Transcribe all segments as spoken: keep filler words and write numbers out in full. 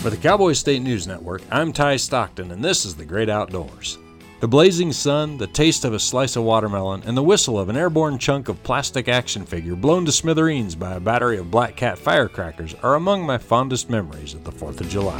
For the Cowboy State News Network, I'm Ty Stockton, and this is The Great Outdoors. The blazing sun, the taste of a slice of watermelon, and the whistle of an airborne chunk of plastic action figure blown to smithereens by a battery of Black Cat firecrackers are among my fondest memories of the fourth of July.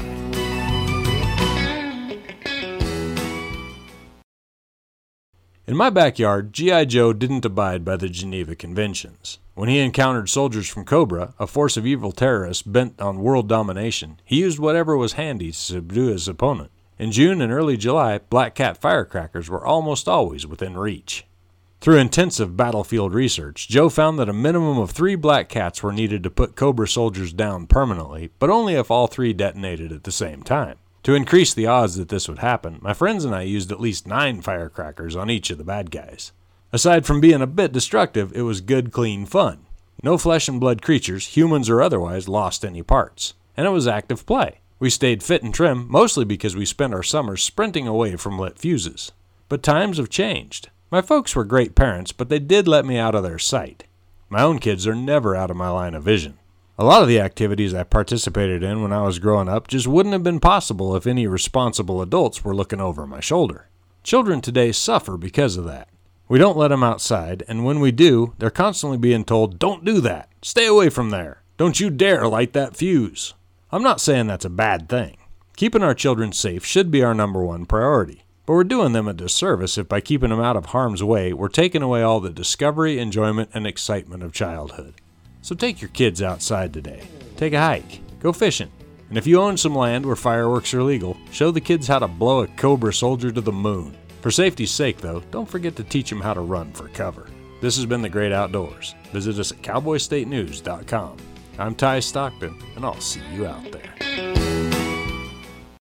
In my backyard, G I. Joe didn't abide by the Geneva Conventions. When he encountered soldiers from Cobra, a force of evil terrorists bent on world domination, he used whatever was handy to subdue his opponent. In June and early July, Black Cat firecrackers were almost always within reach. Through intensive battlefield research, Joe found that a minimum of three Black Cats were needed to put Cobra soldiers down permanently, but only if all three detonated at the same time. To increase the odds that this would happen, my friends and I used at least nine firecrackers on each of the bad guys. Aside from being a bit destructive, it was good, clean fun. No flesh and blood creatures, humans or otherwise, lost any parts. And it was active play. We stayed fit and trim, mostly because we spent our summers sprinting away from lit fuses. But times have changed. My folks were great parents, but they did let me out of their sight. My own kids are never out of my line of vision. A lot of the activities I participated in when I was growing up just wouldn't have been possible if any responsible adults were looking over my shoulder. Children today suffer because of that. We don't let them outside, and when we do, they're constantly being told, "Don't do that. Stay away from there. Don't you dare light that fuse." I'm not saying that's a bad thing. Keeping our children safe should be our number one priority, but we're doing them a disservice if by keeping them out of harm's way, we're taking away all the discovery, enjoyment, and excitement of childhood. So take your kids outside today. Take a hike. Go fishing. And if you own some land where fireworks are legal, show the kids how to blow a Cobra soldier to the moon. For safety's sake, though, don't forget to teach them how to run for cover. This has been The Great Outdoors. Visit us at cowboy state news dot com. I'm Ty Stockton, and I'll see you out there.